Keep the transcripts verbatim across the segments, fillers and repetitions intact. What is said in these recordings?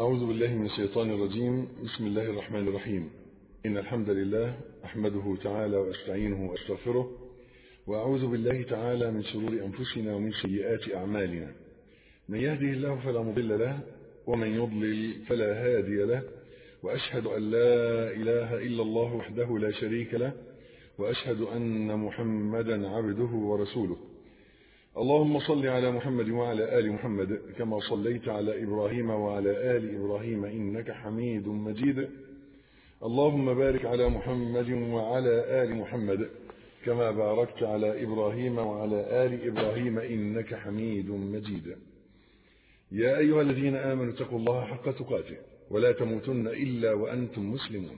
أعوذ بالله من الشيطان الرجيم. بسم الله الرحمن الرحيم. إن الحمد لله أحمده تعالى وأستعينه وأستغفره، وأعوذ بالله تعالى من شرور أنفسنا ومن سيئات أعمالنا. من يهده الله فلا مضل له، ومن يضلل فلا هادي له، وأشهد أن لا إله إلا الله وحده لا شريك له، وأشهد أن محمدا عبده ورسوله. اللهم صل على محمد وعلى آل محمد كما صليت على إبراهيم وعلى آل إبراهيم إنك حميد مجيد. اللهم بارك على محمد وعلى آل محمد كما باركت على إبراهيم وعلى آل إبراهيم إنك حميد مجيد. يا أيها الذين آمنوا اتقوا الله حق تقاته ولا تموتن إلا وأنتم مسلمون.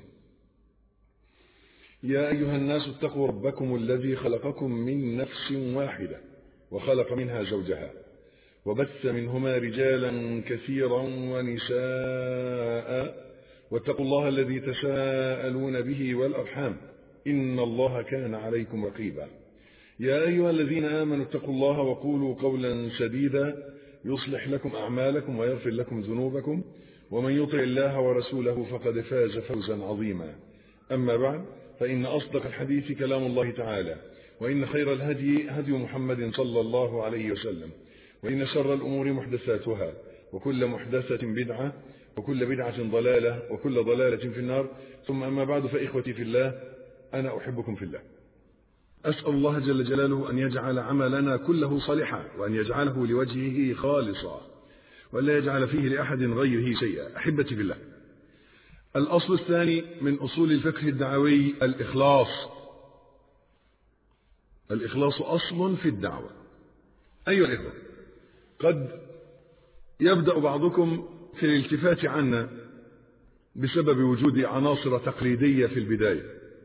يا أيها الناس اتقوا ربكم الذي خلقكم من نفس واحدة وخلق منها زوجها وبث منهما رجالا كثيرا ونساء، واتقوا الله الذي تساءلون به والأرحام إن الله كان عليكم رقيبا. يا أيها الذين آمنوا اتقوا الله وقولوا قولا سديدا يصلح لكم أعمالكم ويغفر لكم ذنوبكم، ومن يطع الله ورسوله فقد فاز فوزا عظيما. أما بعد، فإن أصدق الحديث كلام الله تعالى، وإن خير الهدي هدي محمد صلى الله عليه وسلم، وإن شر الأمور محدثاتها، وكل محدثة بدعة، وكل بدعة ضلالة، وكل ضلالة في النار. ثم أما بعد، فإخوتي في الله، أنا أحبكم في الله. أسأل الله جل جلاله أن يجعل عملنا كله صالحا، وأن يجعله لوجهه خالصا، ولا يجعل فيه لأحد غيره شيئا. أحبتي في الله، الأصل الثاني من أصول الفقه الدعوي الإخلاص. الإخلاص أصل في الدعوة. أيها الإخوة، قد يبدأ بعضكم في الالتفات عنا بسبب وجود عناصر تقليدية في البداية،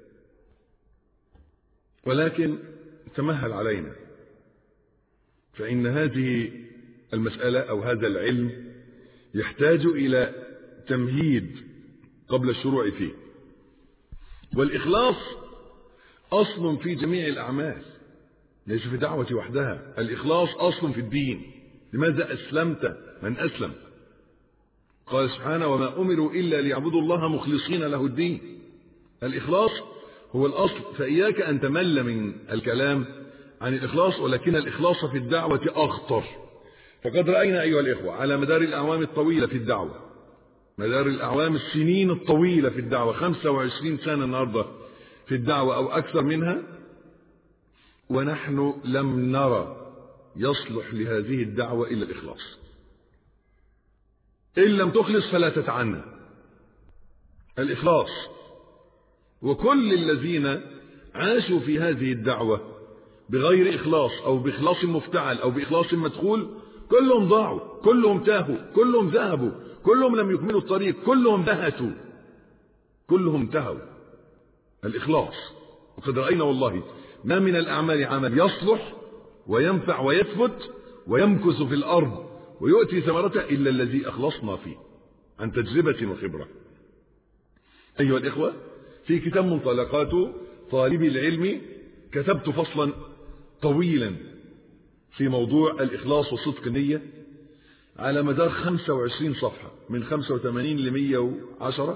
ولكن تمهل علينا، فإن هذه المسألة أو هذا العلم يحتاج إلى تمهيد قبل الشروع فيه. والإخلاص أصل في جميع الأعمال، ليس في دعوة وحدها. الإخلاص أصل في الدين. لماذا أسلمت من أسلم؟ قال سبحانه: وما أمروا إلا ليعبدوا الله مخلصين له الدين. الإخلاص هو الأصل، فإياك أن تمل من الكلام عن الإخلاص، ولكن الإخلاص في الدعوة أخطر. فقد رأينا أيها الإخوة على مدار الأعوام الطويلة في الدعوة، مدار الأعوام السنين الطويلة في الدعوة، خمسة وعشرين سنة النهاردة في الدعوة أو أكثر منها، ونحن لم نرى يصلح لهذه الدعوة إلا الإخلاص. إن لم تخلص فلا تتعنى. الإخلاص. وكل الذين عاشوا في هذه الدعوة بغير إخلاص أو بإخلاص مفتعل أو بإخلاص مدخول، كلهم ضاعوا، كلهم تاهوا، كلهم ذهبوا، كلهم لم يكملوا الطريق، كلهم بهتوا، كلهم تهوا. الإخلاص. وقد رأينا والله ما من الأعمال عمل يصلح وينفع ويثبت ويمكث في الأرض ويؤتي ثمرته إلا الذي أخلصنا فيه عن تجربة وخبرة. أيها الإخوة، في كتاب منطلقات طالب العلم كتبت فصلا طويلا في موضوع الإخلاص وصدق النية على مدار خمسة وعشرين صفحة، من خمسة وثمانين لمية وعشرة،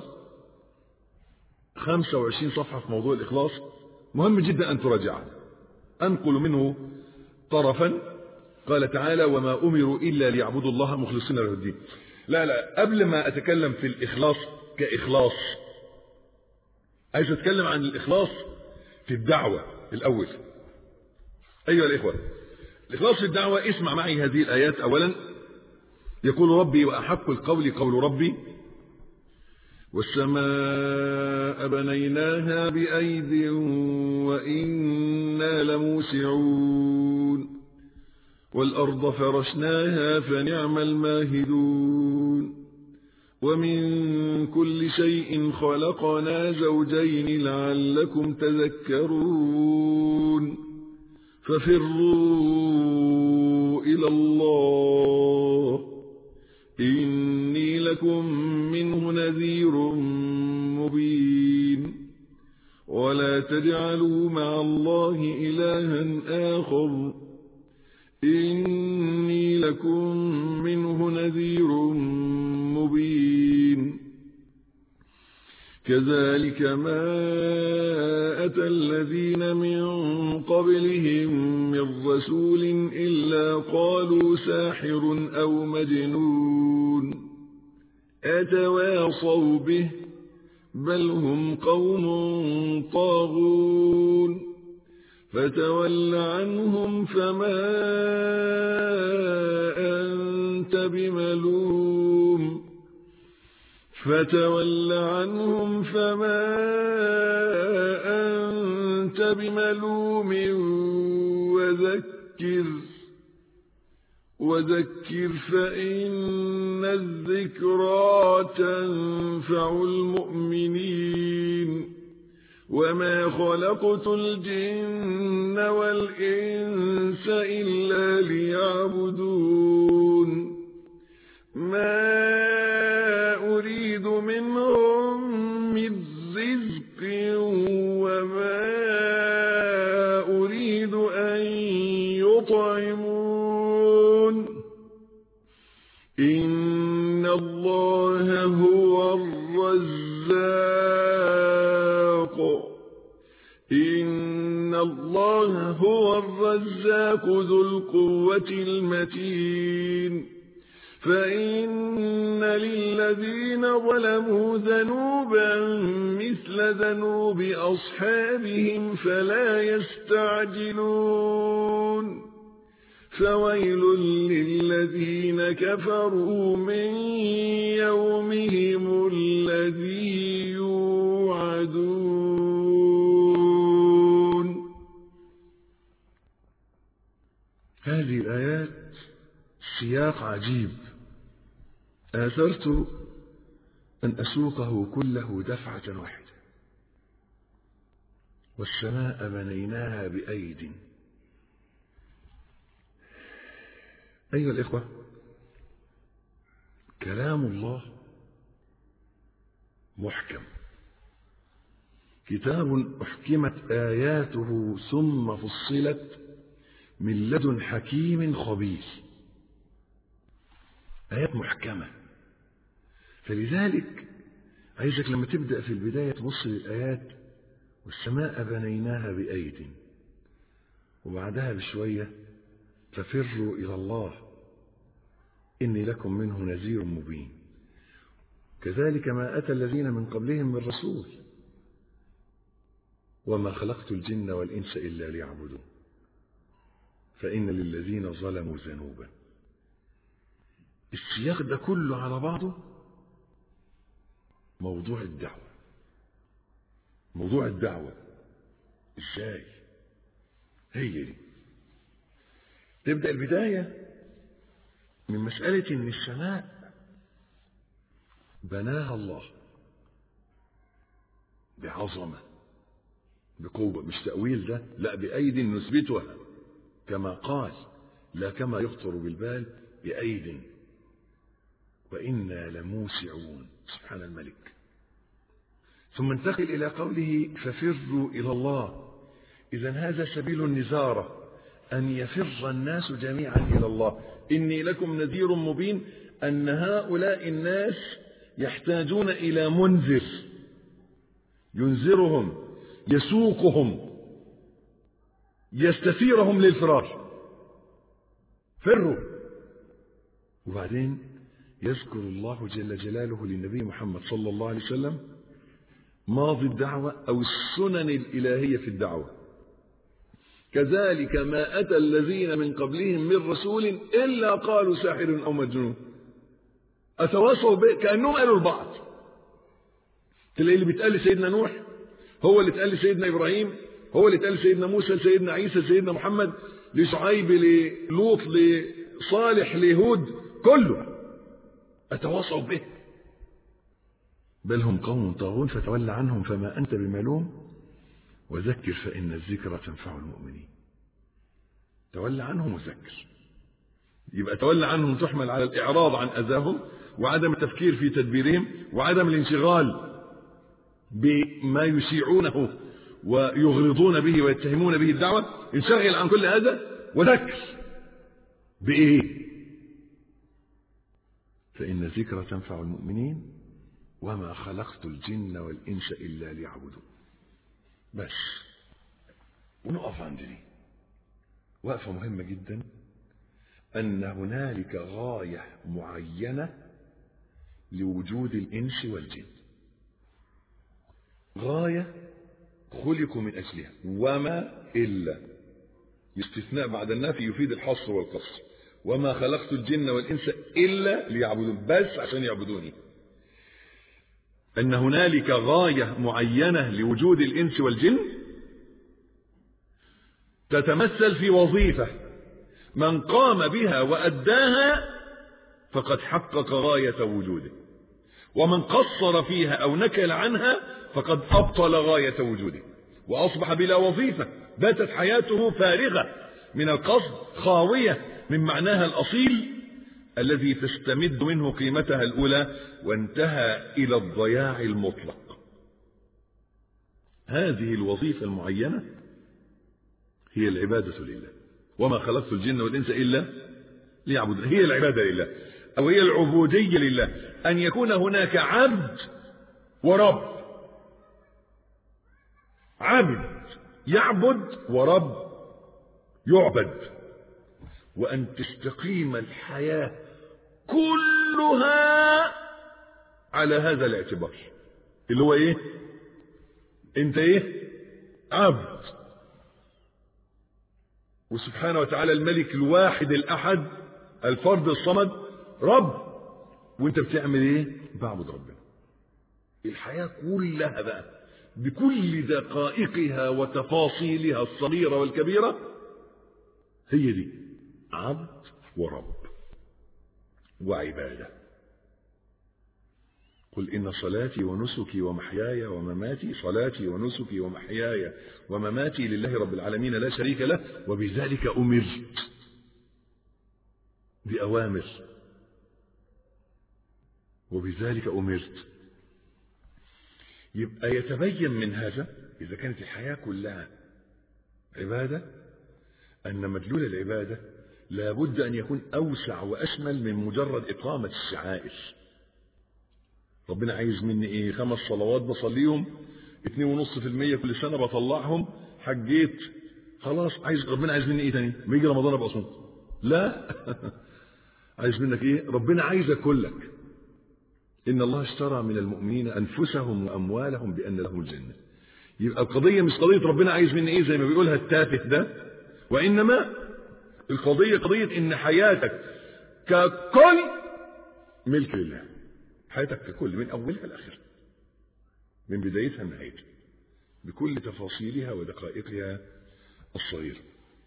خمسة وعشرين صفحة في موضوع الإخلاص. مهم جدا أن تراجعه. أنقل منه طرفا. قال تعالى: وما أمروا إلا ليعبدوا الله مخلصين له الدين. لا لا قبل ما أتكلم في الإخلاص كإخلاص، عايز أتكلم عن الإخلاص في الدعوة الأول. أيها الإخوة، الإخلاص في الدعوة، اسمع معي هذه الآيات. أولا، يقول ربي: وأحق القول قول ربي، والسماء بنيناها بأيد وإنا لموسعون، والأرض فرشناها فنعم الماهدون، ومن كل شيء خلقنا زوجين لعلكم تذكرون، ففروا إلى الله إني لكم منه نذير مبين، ولا تجعلوا مع الله إلها آخر إني لكم منه نذير مبين. كذلك ما أتى الذين من قبلهم من رسول إلا قالوا ساحر أو مجنون أتواصوا به بل هم قوم طاغون فتول عنهم فما أنت بملوم فتول عنهم فما أنت بملوم وذكر وذكر فإن الذكرى تنفع المؤمنين وما خلقت الجن والإنس إلا ليعبدون ما أريد منهم من رزق وما أريد أن يطعمون إن الله هو الرزاق إن الله هو الرزاق ذو القوة المتين فإن للذين ظلموا ذنوبا مثل ذنوب أصحابهم فلا يستعجلون فويل للذين كفروا من يومهم الذي يوعدون. هذه الآيات سياق عجيب آثرت أن أسوقه كله دفعة واحدة. والسماء بنيناها بأيد. أيها الإخوة، كلام الله محكم، كتاب أحكمت آياته ثم فصلت من لدن حكيم خبير. آيات محكمة، فلذلك عايزك لما تبدأ في البداية تبص للآيات والسماء بنيناها بأيد، وبعدها بشوية ففروا إلى الله إني لكم منه نذير مبين. كذلك ما أتى الذين من قبلهم من رسول وما خلقت الجن والإنس إلا ليعبدون فإن للذين ظلموا ذنوبا. السياق ده كله على بعضه موضوع الدعوة. موضوع الدعوة ازاي؟ هي دي تبدأ البداية من مسألة ان السماء بناها الله بعظمة بقوة، مش تأويل ده، لا، بأيد نثبتها كما قال، لا كما يخطر بالبال، بأيد وإنا لموسعون سبحان الملك. ثم انتقل إلى قوله ففروا إلى الله. إذن هذا سبيل النزارة، أن يفر الناس جميعا إلى الله. إني لكم نذير مبين، أن هؤلاء الناس يحتاجون إلى منذر ينذرهم يسوقهم يستثيرهم للفرار. فروا. وبعدين يذكر الله جل جلاله للنبي محمد صلى الله عليه وسلم ماضي الدعوة أو السنن الإلهية في الدعوة. كذلك ما أتى الذين من قبلهم من رسول إلا قالوا ساحر أو مجنون أتواصوا به، كأنهم قالوا البعض. تلاقي اللي بيتقال لسيدنا نوح هو اللي اتقال لسيدنا إبراهيم، هو اللي اتقال لسيدنا موسى، لسيدنا عيسى، لسيدنا محمد، لشعيب، للوط، لصالح، لهود، كله أتواصوا به. بل هم قوم طاغون فتول عنهم فما أنت بملوم وذكر فإن الذكرى تنفع المؤمنين. تولى عنهم وذكر، يبقى تولى عنهم تحمل على الإعراض عن أذاهم وعدم التفكير في تدبيرهم وعدم الانشغال بما يشيعونه ويغرضون به ويتهمون به الدعوة. انشغل عن كل هذا وذكر بإيه؟ فإن الذكرى تنفع المؤمنين وما خلقت الجن والإنس إلا ليعبدون. بس ونقف عند دي وقفة مهمة جدا، أن هنالك غاية معينة لوجود الإنس والجن، غاية خلقوا من أجلها. وما إلا استثناء بعد النفي يفيد الحصر والقصر، وما خلقت الجن والإنس إلا ليعبدون، بس عشان يعبدوني. أن هنالك غاية معينة لوجود الإنس والجن تتمثل في وظيفة من قام بها وأداها فقد حقق غاية وجوده، ومن قصر فيها أو نكل عنها فقد أبطل غاية وجوده وأصبح بلا وظيفة، باتت حياته فارغة من القصد، خاوية من معناها الأصيل الذي تستمد منه قيمتها الأولى، وانتهى إلى الضياع المطلق. هذه الوظيفة المعينة هي العبادة لله. وما خلقت الجن والإنس إلا ليعبدون، هي العبادة لله أو هي العبودية لله، أن يكون هناك عبد ورب، عبد يعبد ورب يعبد، وأن تستقيم الحياة كلها على هذا الاعتبار اللي هو ايه؟ انت ايه؟ عبد. وسبحانه وتعالى الملك الواحد الأحد الفرد الصمد رب، وانت بتعمل ايه؟ بعبد ربنا. الحياة كلها بقى بكل دقائقها وتفاصيلها الصغيرة والكبيرة هي دي عبد ورب وعبادة. قل إن صلاتي ونسكي ومحياي ومماتي، صلاتي ونسكي ومحياي ومماتي لله رب العالمين لا شريك له وبذلك أمرت. بأوامر، وبذلك أمرت. يبقى يتبين من هذا إذا كانت الحياة كلها عبادة أن مدلول العبادة لابد أن يكون أوسع وأشمل من مجرد إقامة الشعائر. ربنا عايز مني إيه؟ خمس صلوات بصليهم، اتنين ونص في المية كل سنة بطلعهم، حجيت خلاص. عايز ربنا عايز مني إيه تاني؟ ما يجي رمضان أبقى أصوم؟ لا. عايز منك إيه؟ ربنا عايزك كلك. إن الله اشترى من المؤمنين أنفسهم وأموالهم بأن لهم الجنة. يبقى القضية مش قضية ربنا عايز مني إيه زي ما بيقولها التافه ده، وإنما القضية قضية إن حياتك ككل ملك لله. حياتك ككل من أولها لآخرها، من بدايتها لنهايتها، بكل تفاصيلها ودقائقها الصغيرة.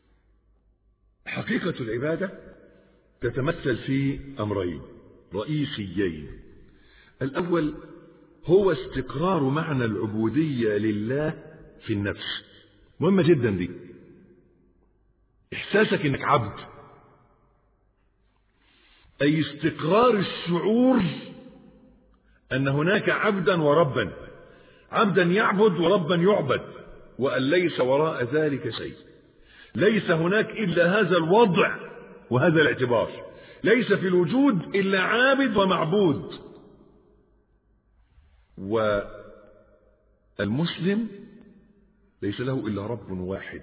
حقيقة العبادة تتمثل في أمرين رئيسيين. الأول هو استقرار معنى العبودية لله في النفس. مهمة جدا دي، إحساسك إنك عبد، أي استقرار الشعور أن هناك عبدا وربا، عبدا يعبد وربا يعبد، وأن ليس وراء ذلك شيء. ليس هناك إلا هذا الوضع وهذا الاعتبار، ليس في الوجود إلا عابد ومعبود. والمسلم ليس له إلا رب واحد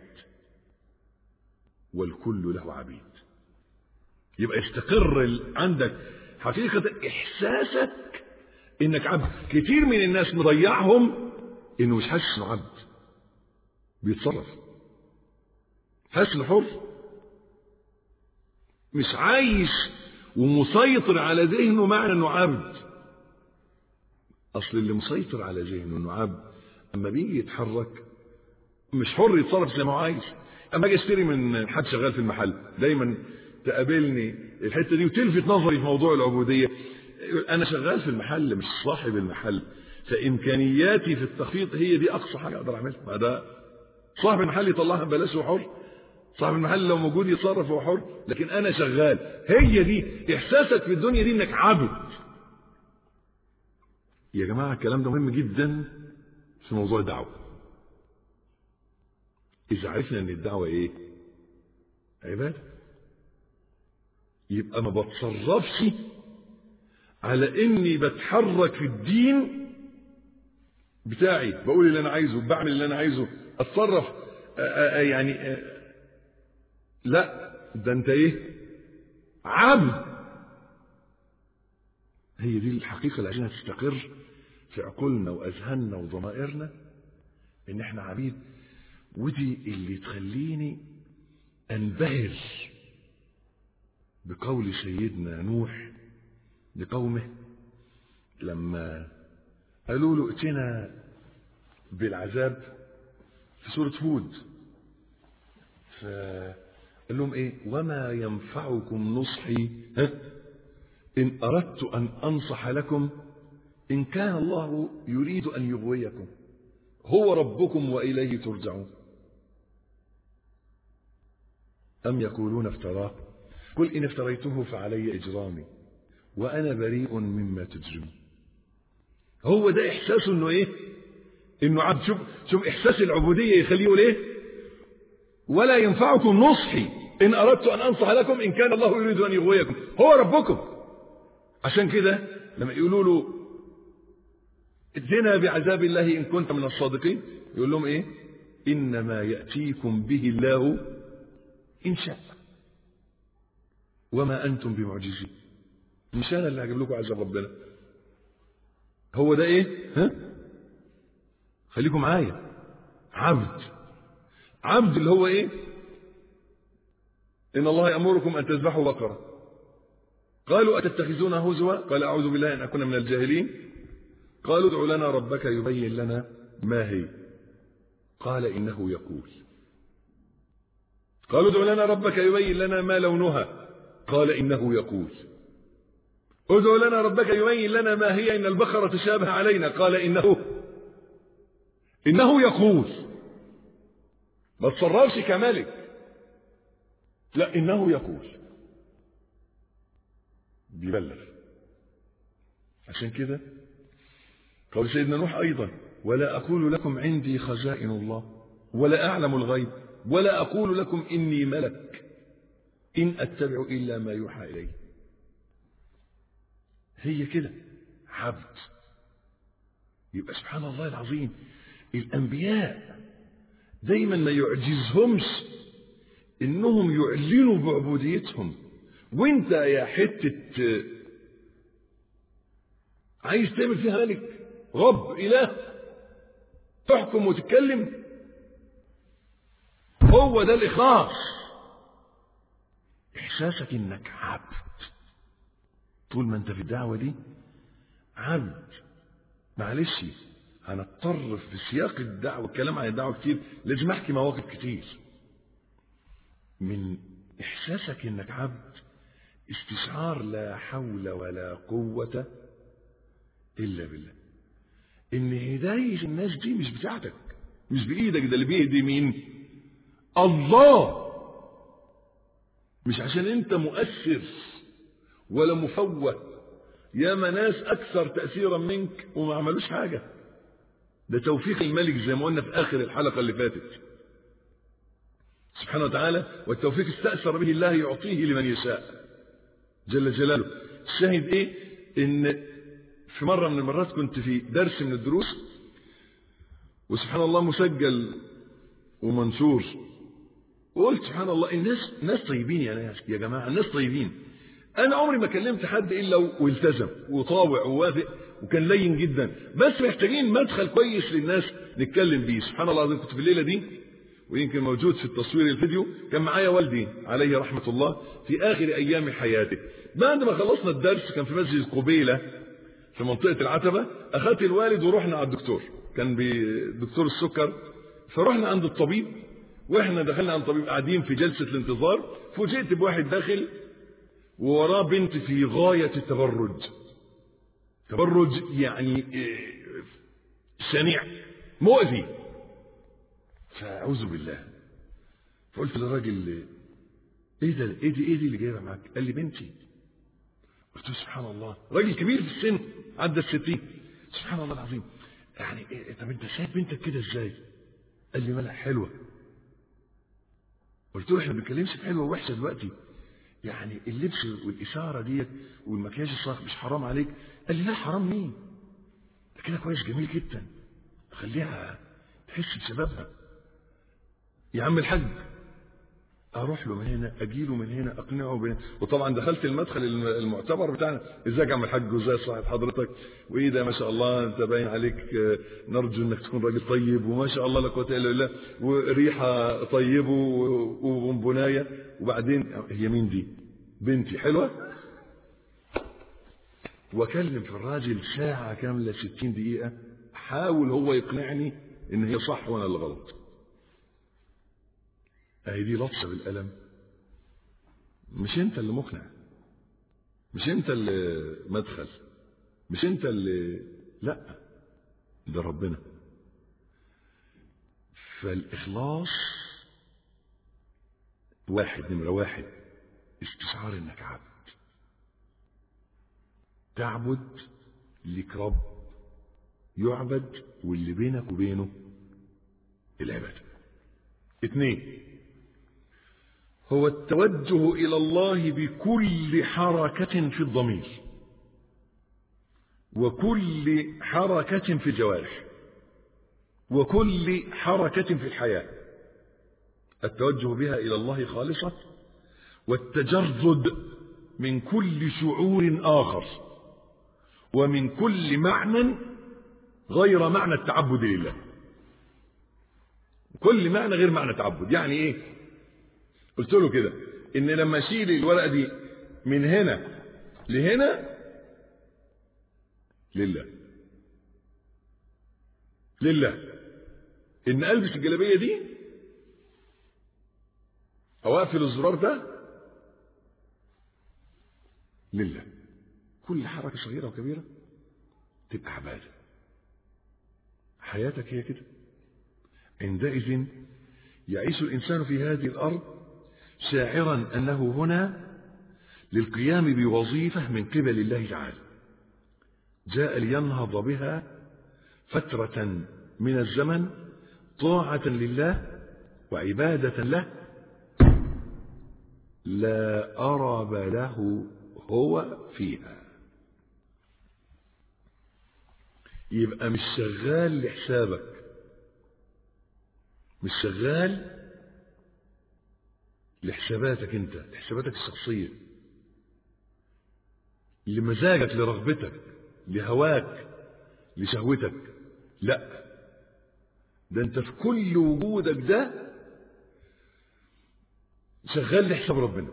والكل له عبيد. يبقى استقر عندك حقيقة إحساسك إنك عبد. كتير من الناس مضيعهم إنه مش حاسس إنه عبد، بيتصرف حاسس إنه حر، مش عايش ومسيطر على ذهنه معنى إنه عبد. أصل اللي مسيطر على ذهنه إنه عبد أما بيجي يتحرك مش حر يتصرف زي ما هو عايز. أما أجي أشتري من حد شغال في المحل، دايما تقابلني الحتة دي وتلفت نظري في موضوع العبودية. أنا شغال في المحل مش صاحب المحل، فإمكانياتي في التخفيض هي دي أقصى حاجة أقدر أعملها. ما ده صاحب المحل يطلعها ببلاش وحر، صاحب المحل لو موجود يتصرف وهو حر، لكن أنا شغال. هي دي إحساسك في الدنيا دي إنك عبد. يا جماعة الكلام ده مهم جدا في موضوع الدعوة. إذا عرفنا أن الدعوة إيه؟ عبادة، يبقى ما بتصرفش على اني بتحرك في الدين بتاعي، بقول اللي انا عايزه، بعمل اللي انا عايزه، اتصرف آآ آآ يعني آآ لا، ده انت ايه؟ عبد. هي دي الحقيقة اللي عايزينها تستقر في عقولنا واذهاننا وضمائرنا، ان احنا عبيد. ودي اللي تخليني انبهر بقول سيدنا نوح لقومه لما قالوا له ائتنا بالعذاب في سورة هود، فقال لهم ايه؟ وما ينفعكم نصحي ها ان اردت ان انصح لكم ان كان الله يريد ان يغويكم هو ربكم واليه ترجعون ام يقولون افتراه قل ان افتريته فعلي اجرامي وانا بريء مما تجرمون. هو ده احساسه انه ايه؟ انه عبد. شوف شوف احساس العبوديه يخليه يقول ايه؟ ولا ينفعكم نصحي ان اردت ان انصح لكم ان كان الله يريد ان يغويكم هو ربكم. عشان كده لما يقولوا له ائتنا بعذاب الله ان كنت من الصادقين، يقول لهم ايه؟ انما ياتيكم به الله ان شاء وما انتم بمعجزين. مش انا اللي هجيب لكم عذاب ربنا. هو ده ايه؟ ها؟ خليكم معايا. عبد. عبد اللي هو ايه؟ ان الله يأمركم ان تذبحوا بقرة. قالوا اتتخذون هزوا؟ قال اعوذ بالله ان اكون من الجاهلين. قالوا ادع لنا ربك يبين لنا ما هي. قال انه يقول. قالوا ادع لنا ربك يبين لنا ما لونها. قال انه يقول. ادع لنا ربك يبين لنا ما هي ان البقرة تشابه علينا. قال انه انه يقول. ما تصرفش كملك، لا، انه يقول، بيبلغ. عشان كده قال سيدنا نوح ايضا ولا اقول لكم عندي خزائن الله ولا اعلم الغيب ولا اقول لكم اني ملك ان اتبع الا ما يوحى الي. هي كده عبد. يبقى سبحان الله العظيم الانبياء دايما ما يعجزهمش انهم يعلنوا بعبوديتهم. وانت يا حتة عايز تعمل فيها ملك رب اله تحكم وتتكلم، هو ده الاخلاص. احساسك انك عبد طول ما انت في الدعوة دي عبد. معلش هنضطر في سياق الدعوة، الكلام عن الدعوة كتير، لازم احكي مواقف كتير. من احساسك انك عبد استشعار لا حول ولا قوة الا بالله. ان هداية الناس دي مش بتاعتك، مش بايدك، ده اللي بيهدي مين؟ الله. مش عشان انت مؤثر ولا مفوه. ياما ناس اكثر تأثيرا منك وما عملوش حاجة. ده توفيق الملك زي ما قلنا في اخر الحلقة اللي فاتت سبحانه وتعالى. والتوفيق استأثر به الله يعطيه لمن يشاء جل جلاله. الشاهد ايه؟ ان في مرة من المرات كنت في درس من الدروس وسبحان الله مسجل ومنشور، وقلت سبحان الله الناس ناس طيبين يا ناس يا جماعة، الناس طيبين. انا عمري ما كلمت حد الا والتزم وطاوع ووافق وكان لين جدا، بس محتاجين مدخل كويس للناس نتكلم بيه. سبحان الله العظيم كنت في الليلة دي ويمكن موجود في التصوير الفيديو، كان معايا والدي عليه رحمة الله في آخر أيام حياته. بعد ما خلصنا الدرس كان في مسجد قبيلة في منطقة العتبة، أخذت الوالد ورحنا على الدكتور، كان بدكتور السكر، فرحنا عند الطبيب. وإحنا دخلنا عند الطبيب قاعدين في جلسة الانتظار، فوجئت بواحد داخل ووراه بنت في غاية التبرج. تبرج يعني شنيع مؤذي. فأعوذ بالله. فقلت للراجل ايه ده ايه دي ايه دي اللي جايبها معاك؟ قال لي بنتي. قلت له سبحان الله، راجل كبير في السن عدى الستين. سبحان الله العظيم، يعني إيه؟ طب انت شايف بنتك كده ازاي؟ قال لي مالها حلوه. قلت له احنا ما بنتكلمش في حلوه ووحشه دلوقتي، يعني اللبس والإشارة ديت والمكياج الصاخب مش حرام عليك؟ قال لي لا حرام مين؟ ده كده كويس جميل جدا، خليها تحس بشبابها. يا عم الحاج اروح له من هنا اجي له من هنا اقنعه بين. وطبعا دخلت المدخل المعتبر بتاعنا، ازيك يا عم الحاج وازاي صاحب حضرتك وايه ده ما شاء الله انت باين عليك نرجو انك تكون راجل طيب وما شاء الله لا قوه الا بالله وريحه طيبه وبنبنايه. وبعدين هي مين دي؟ بنتي حلوه. واكلم في الراجل ساعه كامله ستين دقيقه حاول هو يقنعني ان هي صح وانا اللي غلط. اهي دي لطشه بالقلم. مش انت اللي مقنع، مش انت اللي مدخل، مش انت اللي لا، ده ربنا. فالاخلاص واحد، نمره واحد استشعار انك عبد، تعبد لك رب يعبد واللي بينك وبينه العباده. اثنين هو التوجه إلى الله بكل حركة في الضمير وكل حركة في الجوارح وكل حركة في الحياة، التوجه بها إلى الله خالصة، والتجرد من كل شعور آخر ومن كل معنى غير معنى التعبد لله. كل معنى غير معنى التعبد. يعني ايه؟ قلت له كده ان لما اشيل الورقه دي من هنا لهنا لله، لله. ان البس الجلابيه دي او اقفل الزرار ده لله. كل حركه صغيره وكبيره تبقى عباده. حياتك هي كده. عندئذ يعيش الانسان في هذه الارض شاعرا أنه هنا للقيام بوظيفة من قبل الله تعالى، جاء لينهض بها فترة من الزمن طاعة لله وعبادة له لا أرب له هو فيها. يبقى مش شغال لحسابك، مش شغال لحساباتك انت، لحساباتك الشخصية، لمزاجك، لرغبتك، لهواك، لشهوتك. لا، ده انت في كل وجودك ده شغال لحساب ربنا.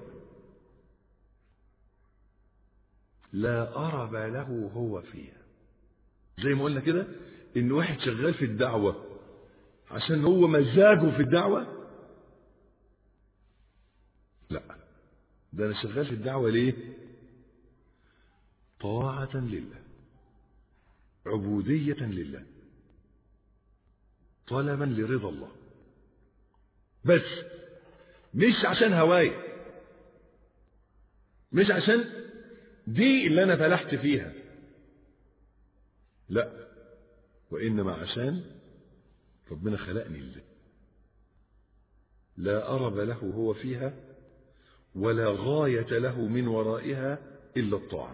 لا أرب له هو فيها. زي ما قلنا كده ان واحد شغال في الدعوة عشان هو مزاجه في الدعوة، لا، ده انا شغال في الدعوة ليه؟ طاعة لله، عبودية لله، طلبا لرضا الله، بس مش عشان هواي، مش عشان دي اللي انا فلحت فيها، لا، وانما عشان ربنا خلقني لله. لا أرب له هو فيها ولا غاية له من ورائها إلا الطاعة،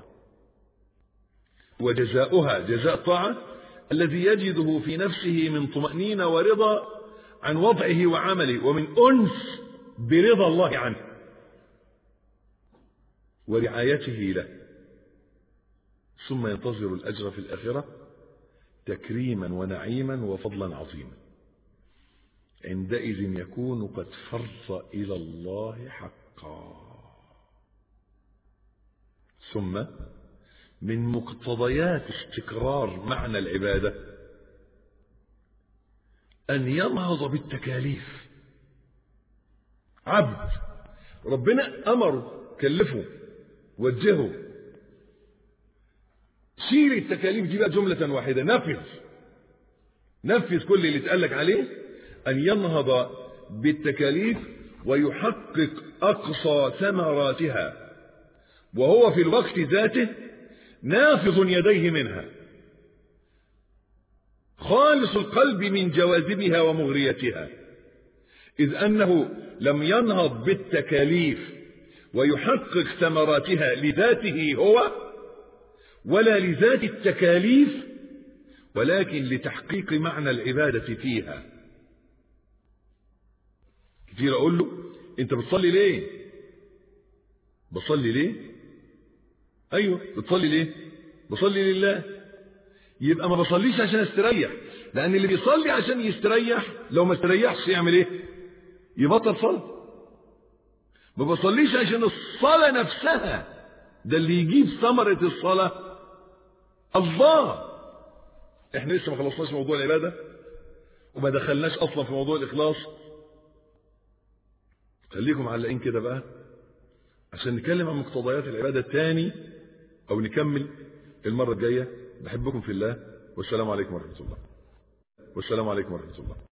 وجزاؤها جزاء الطاعة الذي يجده في نفسه من طمأنينة ورضا عن وضعه وعمله، ومن أنس برضا الله عنه ورعايته له، ثم ينتظر الأجر في الآخرة تكريما ونعيما وفضلا عظيما. عندئذ يكون قد فر إلى الله حقا. ثم من مقتضيات استقرار معنى العبادة أن ينهض بالتكاليف. عبد ربنا أمره، كلفه، وجهه، شيل التكاليف دي بقى جملة واحدة، نفذ نفذ كل اللي اتقالك عليه. أن ينهض بالتكاليف ويحقق أقصى ثمراتها وهو في الوقت ذاته نافض يديه منها، خالص القلب من جواذبها ومغريتها، إذ أنه لم ينهض بالتكاليف ويحقق ثمراتها لذاته هو ولا لذات التكاليف، ولكن لتحقيق معنى العبادة فيها. كتير أقول له أنت بتصلي ليه؟ بصلي ليه؟ أيوه بتصلي ليه؟ بصلي لله. يبقى ما بصليش عشان استريح، لأن اللي بيصلي عشان يستريح لو ما استريحش يعمل إيه؟ يبطل صلاة. ما بصليش عشان الصلاة نفسها، ده اللي يجيب ثمرة الصلاة الله. احنا لسه ما خلصناش موضوع العبادة وما دخلناش اصلا في موضوع الاخلاص. خليكم معلقين كده بقى عشان نتكلم عن مقتضيات العبادة تاني، او نكمل المرة الجاية. بحبكم في الله، والسلام عليكم ورحمة الله. والسلام عليكم ورحمة الله.